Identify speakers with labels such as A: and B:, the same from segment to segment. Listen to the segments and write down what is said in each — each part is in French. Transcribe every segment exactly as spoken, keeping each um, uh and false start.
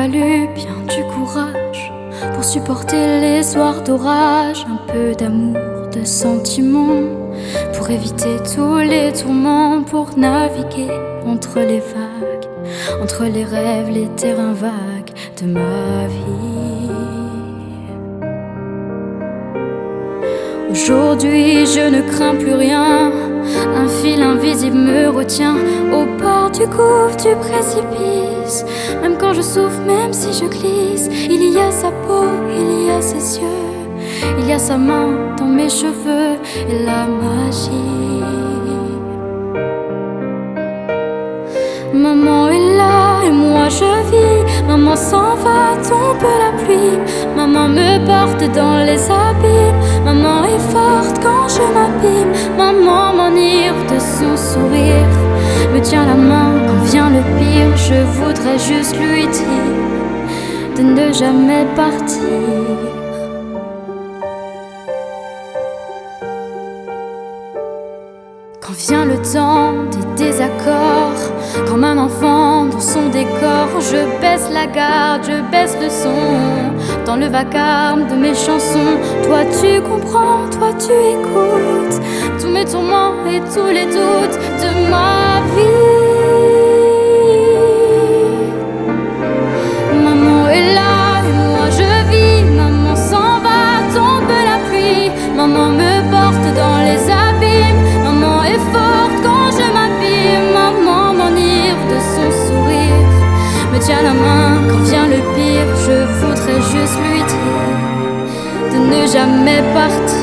A: fallu bien du courage pour supporter les soirs d'orage, un peu d'amour, de sentiments, pour éviter tous les tourments, pour naviguer entre les vagues, entre les rêves, les terrains vagues de ma vie. Aujourd'hui je ne crains plus rien, un fil invisible me retient au bord du gouffre, du précipice. Même quand je souffre, même si je glisse, il y a sa peau, il y a ses yeux, il y a sa main dans mes cheveux et la magie. Maman est là et moi je vis. Maman s'en va, tombe la pluie. Maman me porte dans les abîmes. Maman est forte quand je m'abîme. Maman m'enivre de son sourire, me tient la main quand vient le pire. Je voudrais juste lui dire de ne jamais partir. Quand vient le temps des désaccords, comme un enfant dans son décor, je baisse la garde, je baisse le son, dans le vacarme de mes chansons. Toi tu comprends, toi tu écoutes tous mes tourments et tous les doutes de ma vie. Maman est là et moi je vis. Maman s'en va, tombe la pluie. Maman me porte dans les abîmes. Maman est forte quand je m'abîme. Maman m'enivre de son sourire, me tient la main quand vient le pire. Je voudrais juste lui dire de ne jamais partir.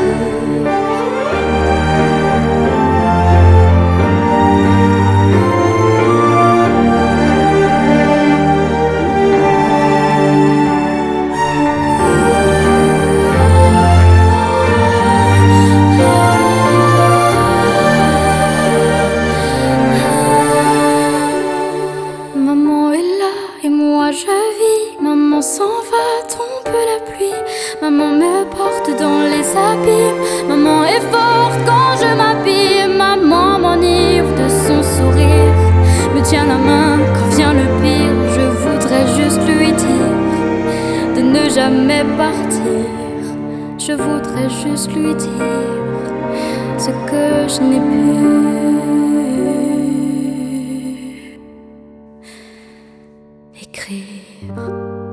A: Maman est là et moi je vis. Maman s'en va, tombe la pluie. Maman me porte dans les abîmes. Maman est forte quand je m'abîme. Maman m'enivre de son sourire, me tient la main quand vient le pire. Je voudrais juste lui dire de ne jamais partir. Je voudrais juste lui dire ce que je n'ai pu écrire.